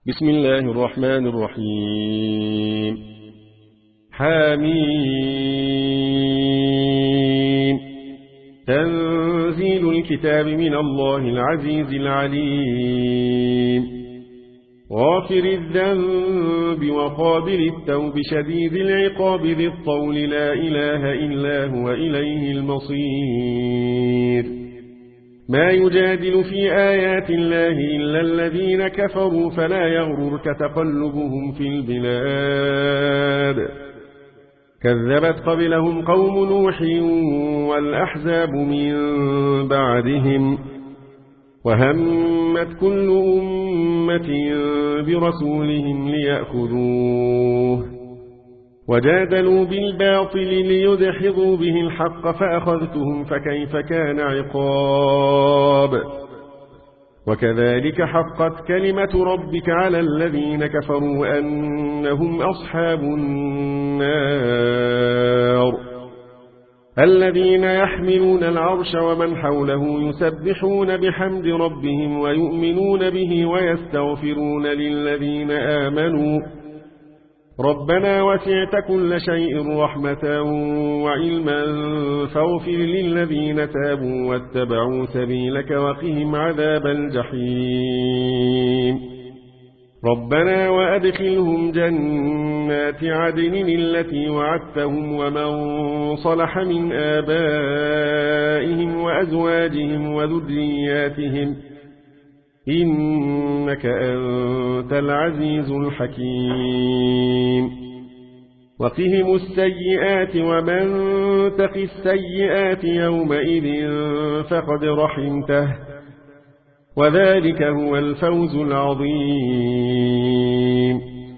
بسم الله الرحمن الرحيم. حميم. تنزيل الكتاب من الله العزيز العليم. غافر الذنب وقابل التوب شديد العقاب ذي الطول لا إله إلا هو إليه المصير. ما يجادل في آيات الله إلا الذين كفروا فلا يغررك تقلبهم في البلاد. كذبت قبلهم قوم نوح والأحزاب من بعدهم وهمت كل أمة برسولهم ليأخذوه وجادلوا بالباطل ليدحضوا به الحق فأخذتهم فكيف كان عقاب. وكذلك حقت كلمة ربك على الذين كفروا أنهم أصحاب النار. الذين يحملون العرش ومن حوله يسبحون بحمد ربهم ويؤمنون به ويستغفرون للذين آمنوا ربنا وسعت كل شيء رحمة وعلما فاغفر للذين تابوا واتبعوا سبيلك وقهم عذاب الجحيم. ربنا وأدخلهم جنات عدن التي وعدتهم ومن صلح من آبائهم وأزواجهم وذرياتهم إنك أنت العزيز الحكيم. وقهم السيئات ومن تق السيئات يومئذ فقد رحمته وذلك هو الفوز العظيم.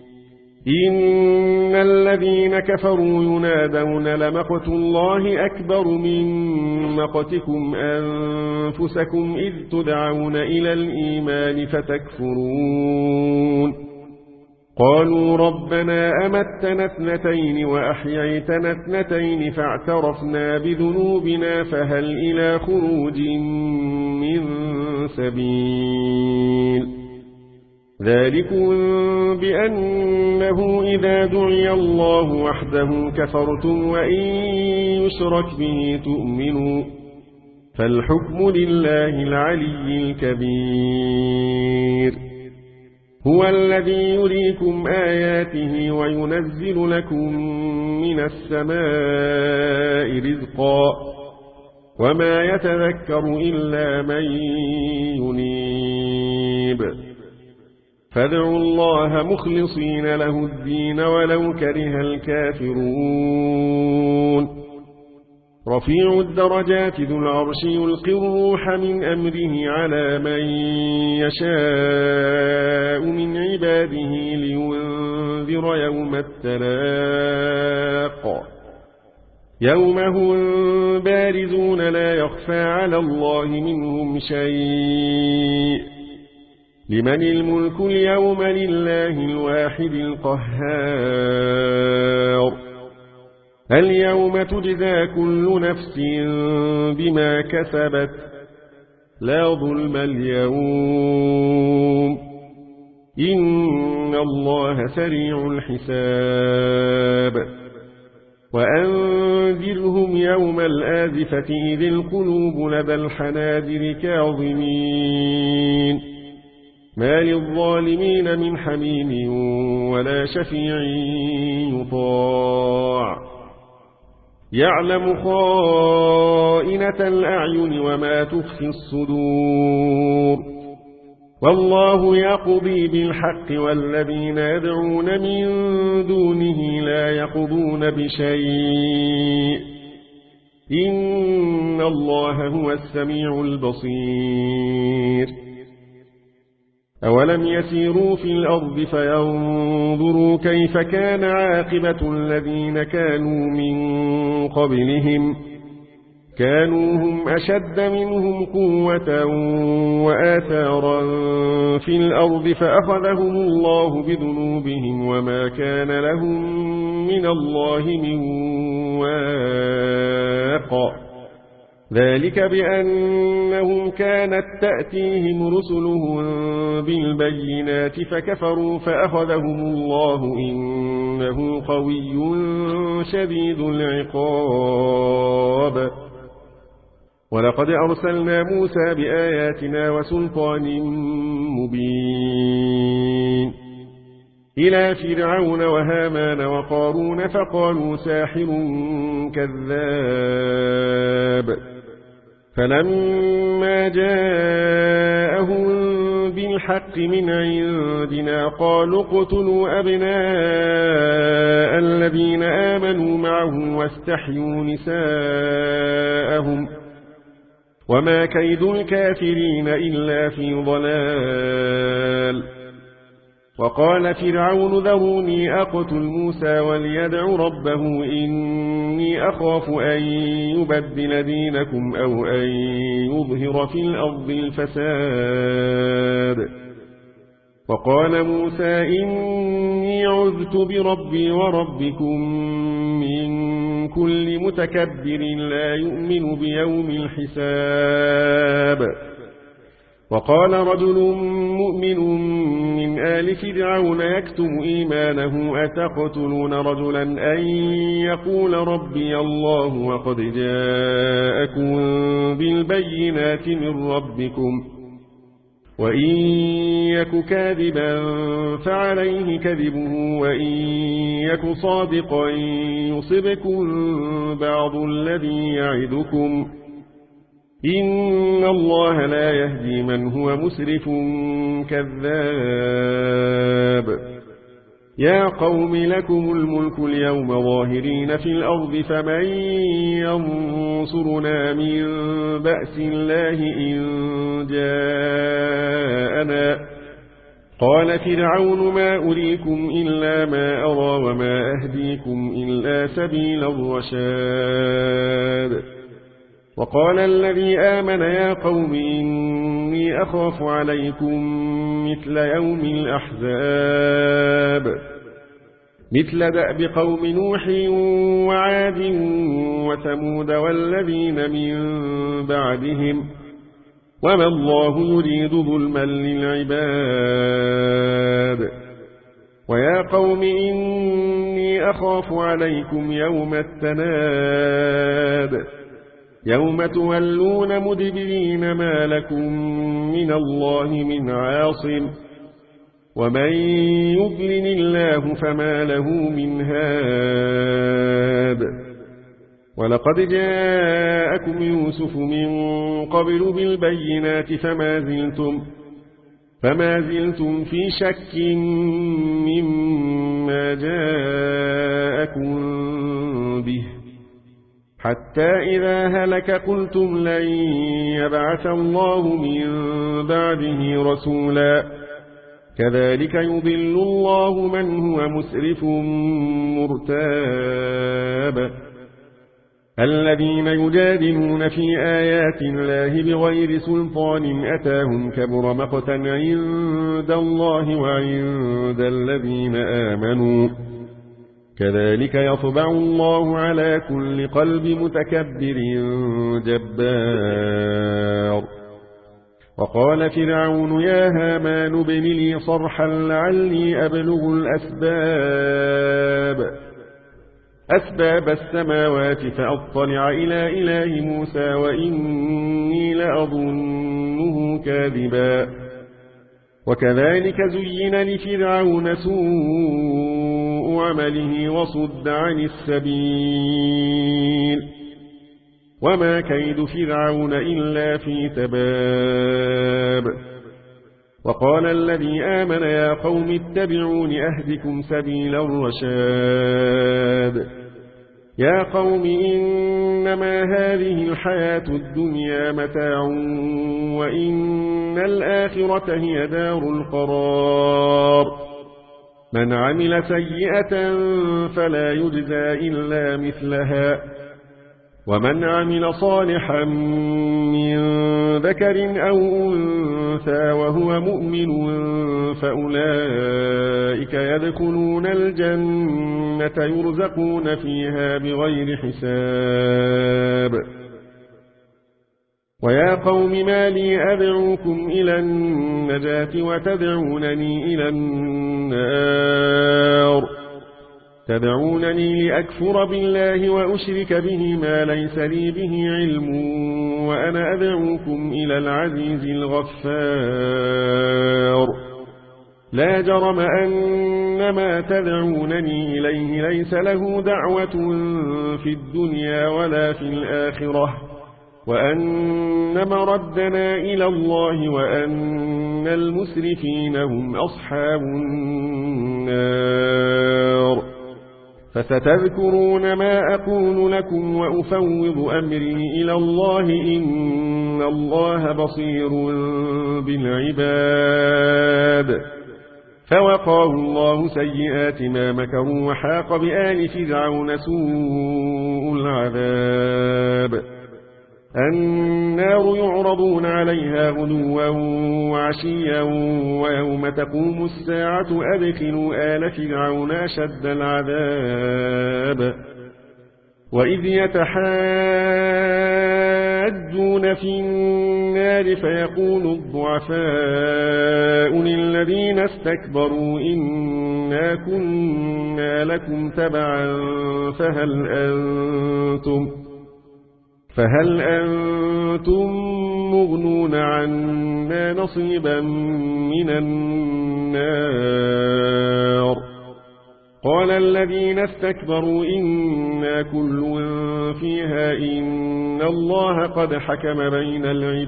إن الذين كفروا ينادون لمقت الله أكبر من مقتكم أنفسكم إذ تدعون إلى الإيمان فتكفرون. قالوا ربنا أمتنا اثنتين وأحييتنا اثنتين فاعترفنا بذنوبنا فهل إلى خروج من سبيل. ذلكم بأنه إذا دعي الله وحده كفرتم وإن يشرك به تؤمنوا فالحكم لله العلي الكبير. هو الذي يريكم آياته وينزل لكم من السماء رزقا وما يتذكر إلا من ينيب. فادعوا الله مخلصين له الدين ولو كره الكافرون. رفيع الدرجات ذو العرش يلقي الروح من أمره على من يشاء من عباده لينذر يوم التلاق. يوم هم بارزون لا يخفى على الله منهم شيء. لمن الملك اليوم لله الواحد القهار. اليوم تجزى كل نفس بما كسبت لا ظلم اليوم إن الله سريع الحساب. وأنذرهم يوم الآزفة إذ القلوب لدى الحناجر كاظمين ما للظالمين من حميم ولا شفيع يطاع. يعلم خائنة الأعين وما تخفي الصدور. والله يقضي بالحق والذين يدعون من دونه لا يقضون بشيء إن الله هو السميع البصير. أولم يسيروا في الأرض فينظروا كيف كان عاقبة الذين كانوا من قبلهم كانوا هم أشد منهم قوة وآثارا في الأرض فأخذهم الله بذنوبهم وما كان لهم من الله من واق. ذلك بأنهم كانت تأتيهم رسلهم بالبينات فكفروا فأخذهم الله إنه قوي شديد العقاب ولقد أرسلنا موسى بآياتنا وسلطان مبين إلى فرعون وهامان وقارون فقالوا ساحر كذاب فلما جاءهم بالحق من عندنا قالوا اقتلوا أبناء الذين آمنوا معه واستحيوا نساءهم وما كيد الكافرين إلا في ضلال وقال فرعون ذروني أقتل موسى وليدع ربه إني أخاف أن يبدل دينكم أو أن يظهر في الأرض الفساد وقال موسى إني عذت بربي وربكم من كل متكبر لا يؤمن بيوم الحساب وقال رجل مؤمن من آل فرعون يكتم إيمانه أتقتلون رجلا أن يقول ربي الله وقد جاءكم بالبينات من ربكم وإن يك كاذبا فعليه كذبه وإن يك صادقا يصبكم بعض الذي يعدكم إن الله لا يهدي من هو مسرف كذاب يا قوم لكم الملك اليوم ظاهرين في الأرض فمن ينصرنا من بأس الله إن جاءنا قال فرعون ما أريكم إلا ما أرى وما أهديكم إلا سبيل الرشاد وقال الذي آمن يا قوم إني أخاف عليكم مثل يوم الأحزاب مثل دأب قوم نوح وعاد وثمود والذين من بعدهم وما الله يريد ظلما للعباد ويا قوم إني أخاف عليكم يوم التناد يوم تولون مدبرين ما لكم من الله من عاصم ومن يضلل الله فما له من هاد ولقد جاءكم يوسف من قبل بالبينات فما زلتم في شك مما جاءكم به حتى إذا هلك قلتم لن يبعث الله من بعده رسولا كذلك يضل الله من هو مسرف مرتاب الذين يجادلون في آيات الله بغير سلطان أتاهم كبر مقتا عند الله وعند الذين آمنوا كذلك يطبع الله على كل قلب متكبر جبار وقال فرعون يا هامان ابن لي صرحا لعلي أبلغ أسباب السماوات فأطلع إلى إله موسى وإني لأظنه كاذبا وكذلك زين لفرعون سوء عمله وصد عن السبيل وما كيد فرعون إلا في تباب وقال الذي آمن يا قوم اتبعون أهدكم سبيل الرشاد يا قوم إنما هذه الحياة الدنيا متاع وإن الآخرة هي دار القرار من عمل سيئة فلا يجزى إلا مثلها ومن عمل صالحا من ذكر أو أنثى وهو مؤمن فأولئك يدخلون الجنة يرزقون فيها بغير حساب ويا قوم ما لي أدعوكم إلى النجاة وتدعونني إلى النار تدعونني لأكفر بالله وأشرك به ما ليس لي به علم وأنا أدعوكم إلى العزيز الغفار لا جرم أن ما تدعونني إليه ليس له دعوة في الدنيا ولا في الآخرة وأن مردنا إلى الله وأن المسرفين هم أصحاب النار فستذكرون ما أقول لكم وأفوض أمري إلى الله إن الله بصير بالعباد فوقاه الله سيئات ما مكروا وحاق بآل فرعون سوء العذاب النار يعرضون عليها غدوا وعشيا ويوم تقوم الساعة أدخلوا آل فرعون أشد العذاب وإذ يتحاجون في النار فيقول الضعفاء للذين استكبروا إنا كنا لكم تبعا فهل أنتم مغنون عنا نصيبا من النار قال الذين استكبروا إنا كل فيها إن الله قد حكم بين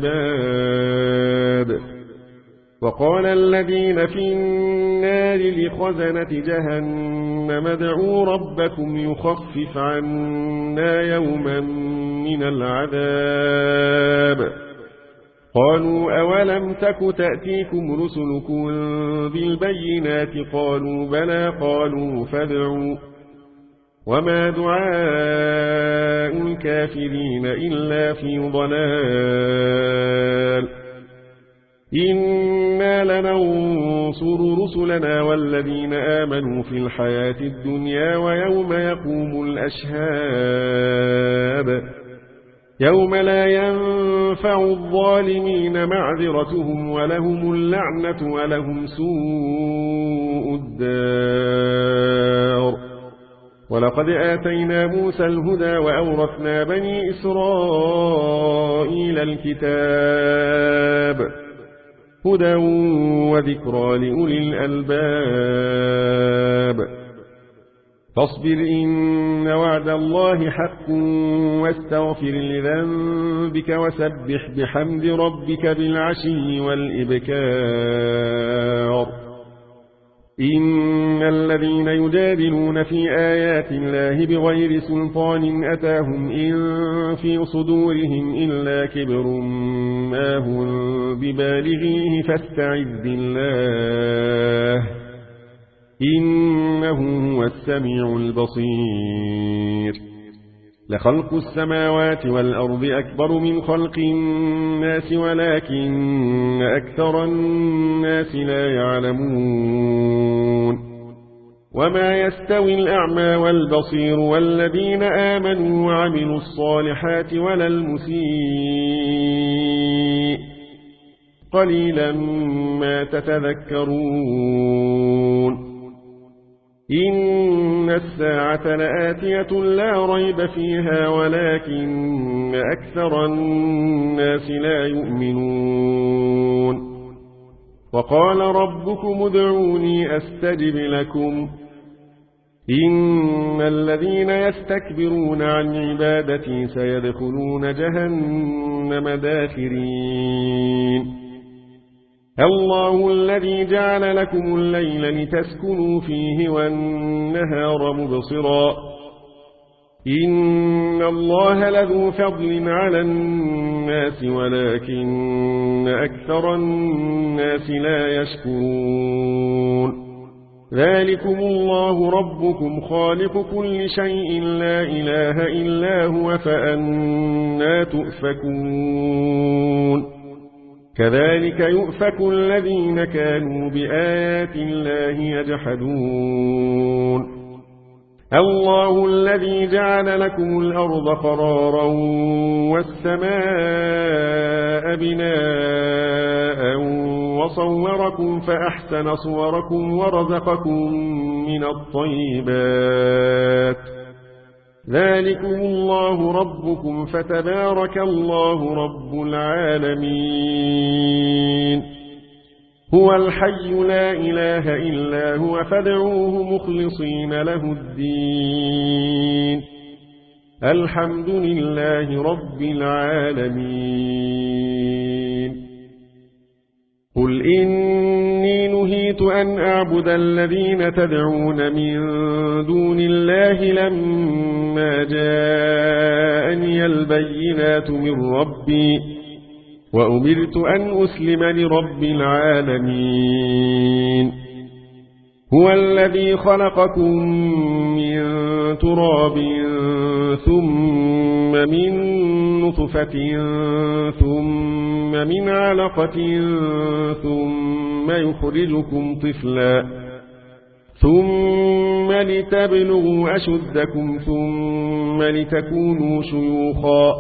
العباد وقال الذين في النار لخزنة جهنم ادعوا ربكم يخفف عنا يوما من العذاب قالوا أولم تك تأتيكم رسلكم بالبينات قالوا بلى قالوا فادعوا وما دعاء الكافرين إلا في ضلال إنا لننصر رسلنا والذين آمنوا في الحياة الدنيا ويوم يقوم الأشهاد يوم لا ينفع الظالمين معذرتهم ولهم اللعنة ولهم سوء الدار ولقد آتينا موسى الهدى وأورثنا بني إسرائيل الكتاب هدى وذكرى لأولي الألباب فاصبر إن وعد الله حق واستغفر لذنبك وسبح بحمد ربك بالعشي والإبكار إن الذين يجادلون في آيات الله بغير سلطان أتاهم إن في صدورهم إلا كبر ما هم ببالغيه فاستعذ بالله إنه هو السميع البصير لخلق السماوات والأرض أكبر من خلق الناس ولكن أكثر الناس لا يعلمون وما يستوي الأعمى والبصير والذين آمنوا وعملوا الصالحات ولا المسيء قليلا ما تتذكرون إن الساعة لآتية لا ريب فيها ولكن أكثر الناس لا يؤمنون وقال ربكم ادعوني أستجب لكم إن الذين يستكبرون عن عبادتي سيدخلون جهنم داخرين الله الذي جعل لكم الليل لتسكنوا فيه والنهار مبصرا إن الله لذو فضل على الناس ولكن أكثر الناس لا يشكرون ذلكم الله ربكم خالق كل شيء لا إله إلا هو فأنى تؤفكون كذلك يؤفك الذين كانوا بآيات الله يجحدون الله الذي جعل لكم الأرض قرارا والسماء بناء وصوركم فأحسن صوركم ورزقكم من الطيبات ذلكم الله ربكم فتبارك الله رب العالمين هو الحي لا إله إلا هو فادعوه مخلصين له الدين الحمد لله رب العالمين قل إني نهيت أن أعبد الذين تدعون من دون الله لما جاءني البينات من ربي وأمرت أن أسلم لرب العالمين هو الذي خلقكم من تراب ثم من نطفة ثم من علقة ثم يخرجكم طفلا ثم لتبلغوا أشدكم ثم لتكونوا شيوخا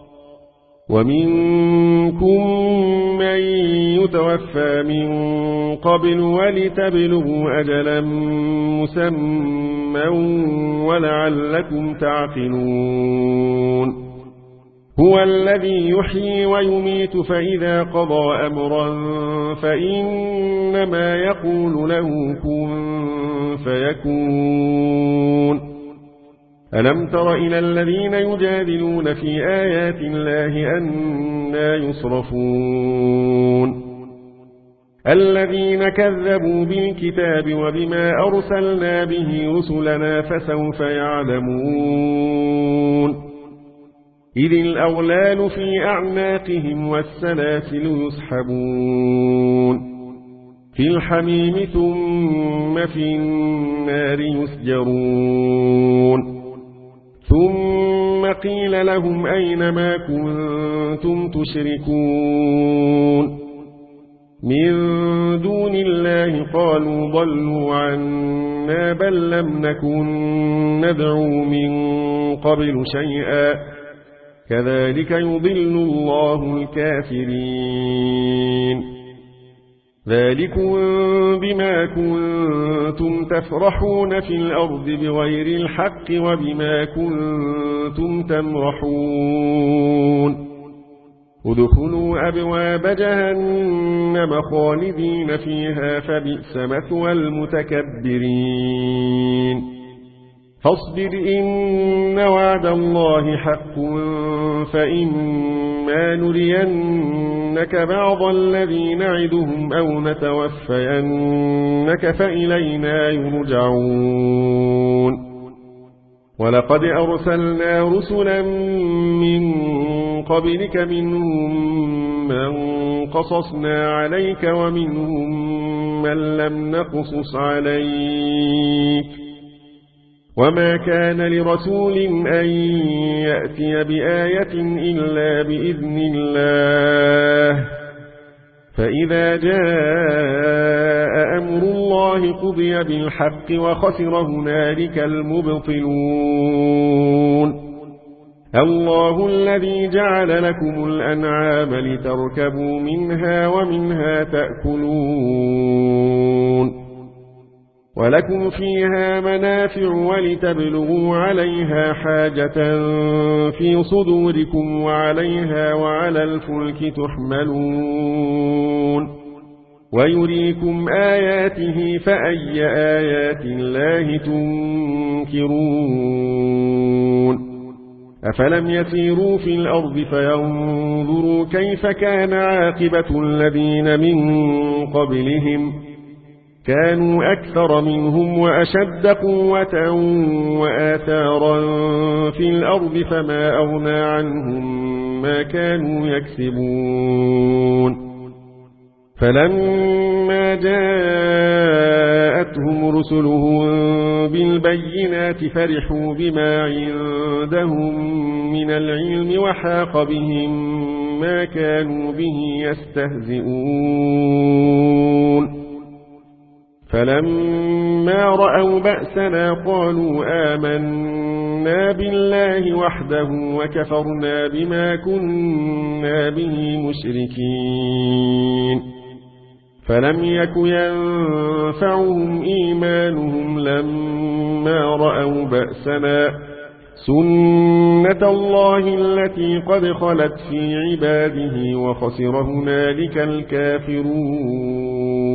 ومنكم من يتوفى من قبل ولتبلغوا أجلا مسمى ولعلكم تعقلون هو الذي يحيي ويميت فإذا قضى أمرا فإنما يقول له كن فيكون ألم تر إلى الذين يجادلون في آيات الله أنى يصرفون الذين كذبوا بالكتاب وبما أرسلنا به رسلنا فسوف يعلمون إذ الأغلال في أعناقهم والسلاسل يسحبون في الحميم ثم في النار يسجرون ثم قيل لهم أين ما كنتم تشركون من دون الله قالوا ضلوا عنا بل لم نكن ندعو من قبل شيئا كذلك يضل الله الكافرين ذلكم بما كنتم تفرحون في الأرض بغير الحق وبما كنتم تمرحون ادخلوا أبواب جهنم خالدين فيها فبئس مثوى المتكبرين فاصبر إن وعد الله حق فإما نرينك بعض الذي نعدهم أو نتوفينك فإلينا يرجعون ولقد أرسلنا رسلا من قبلك منهم من قصصنا عليك ومنهم من لم نقصص عليك وما كان لرسول أن يأتي بآية إلا بإذن الله فإذا جاء أمر الله قضي بالحق وخسر هنالك المبطلون الله الذي جعل لكم الأنعام لتركبوا منها ومنها تأكلون ولكم فيها منافع ولتبلغوا عليها حاجة في صدوركم وعليها وعلى الفلك تحملون ويريكم آياته فأي آيات الله تنكرون أفلم يسيروا في الأرض فينظروا كيف كان عاقبة الذين من قبلهم كانوا أكثر منهم وأشد قوة وآثارا في الأرض فما أغنى عنهم ما كانوا يكسبون فلما جاءتهم رسلهم بالبينات فرحوا بما عندهم من العلم وحاق بهم ما كانوا به يستهزئون فلما رأوا بأسنا قالوا آمنا بالله وحده وكفرنا بما كنا به مشركين فلم يك ينفعهم إيمانهم لما رأوا بأسنا سنة الله التي قد خلت في عباده وخسر هنالك الكافرون